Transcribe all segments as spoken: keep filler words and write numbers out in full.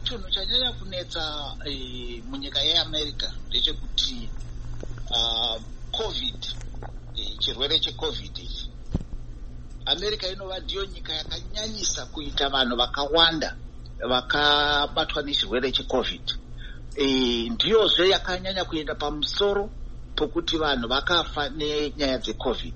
chinhu chanyanya kunetsa e, munyika yeAmerica ndechekuti uh, covid e, chirwere checovid ichi America inova ndiyo nyika yakanyanyisa kuita vanhu vakawanda vakabatwa nechirwere checovid. E, ndiyozve yakanyanya kuenda pamusoro pokuti vanhu vakafa nenyaya dzecovid.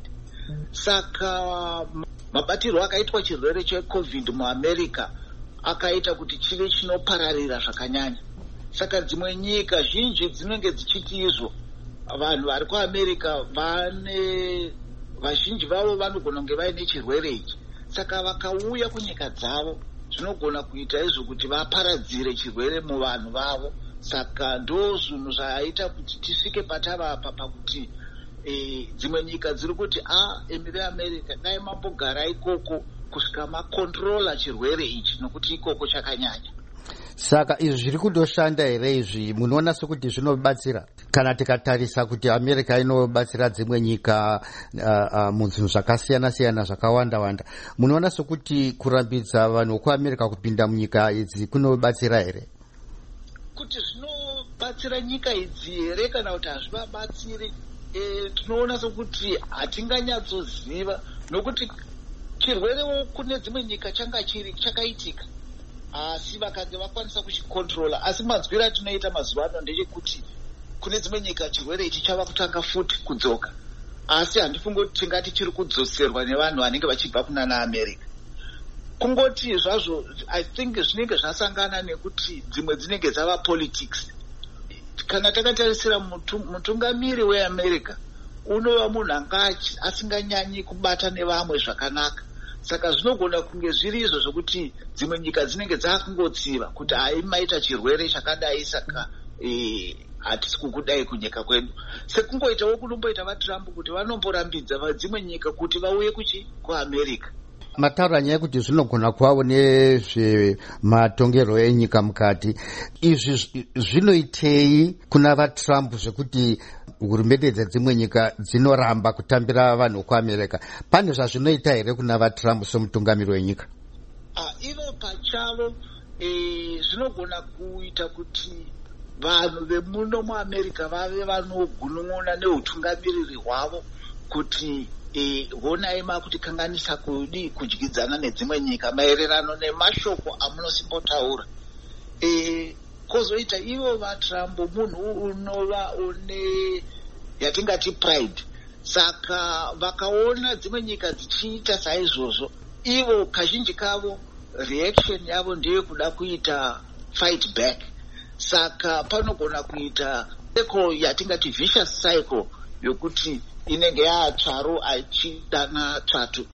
Saka mabatirwo akaitwa chirwere checovid muAmerica akaita kuti chive chinopararira zvakanyanya. Saka dzimwe nyika zhinji dzinenge dzichiti izvo vanhu vari kuAmerica vane vazhinji vavo vanogona kunge vaine chirwere ichi. Saka vakauya kunyika dzavo zvinogona kuita izvo kuti vaparadzire chirwere muvanhu vavo. Saka ndo zvinhu zvaita kuti tisvike patava apa pakuti e, dzimwe nyika dziri kuti a emi veAmerica dai mambogara ikoko kusvika makontrola chirwere ichi nokuti ikoko chakanyanya. Saka izvi zviri kundoshanda here izvi munoona sekuti zvinobatsira kana tikatarisa kuti America inobatsira dzimwe nyika uh, uh, muzvinhu zvakasiyana siyana zvakawanda wanda, munoona sekuti kurambidza vanhu vekuAmerica kupinda munyika idzi kunobatsira here? Kuti zvinobatsira nyika idzi here kana kuti hazvivabatsiri e, tinoona sekuti hatinganyatsoziva nokuti chirwere kune dzimwe nyika changa chiri chakaitika asi vakange vakwanisa kuchikontrola. Asi manzwira tinoita mazuva ano ndechekuti kune dzimwe nyika chirwere ichi chava kutanga futi kudzoka, asi handifungi kuti tingati chiri kudzoserwa nevanhu vanenge vachibva kuna naAmerica. Kungoti zvazvo I think zvinenge zvasangana nekuti dzimwe dzinenge dzava politics. Kana takatarisira mutungamiri weAmerica unova munhu anga asinganyanyi kubata nevamwe zvakanaka. Saka zvinogona kunge zviri izvo zvokuti dzimwe nyika dzinenge dzakungotsiva kuti hai maita chirwere chakadai saka e, hatisi kukudai kunyika kwedu. Sekungoitawo kunomboita vaTrump kuti vanomborambidza dzimwe nyika kuti vauye kuchi kuAmerica. Mataura nyaya kuti zvinogona kuvawo nezvematongero enyika mukati. Izvi zvinoitei kuna vaTrump zvekuti hurumende dzedzimwe nyika dzinoramba kutambira vanhu kuAmerica? Pane zvazvinoita here kuna vaTrump somutungamiri wenyika? Ah, ivo pachavo e, zvinogona kuita kuti vanhu vemuno muAmerica vave vanogunun'una neutungamiriri hwavo kuti e, honai makuti kanganisa kudi kudyidzana nedzimwe nyika maererano nemashoko amunosimbotaura. E, kozoita ivo vaTrump munhu unova une yatingati pride. Saka vakaona dzimwe nyika dzichiita saizvozvo ivo kazhinji kavo reaction yavo ndeye kuda kuita fight back. Saka panogona kuita cycle yatingati vicious cycle yokuti inenge yaatsvaro achidana tsvatu.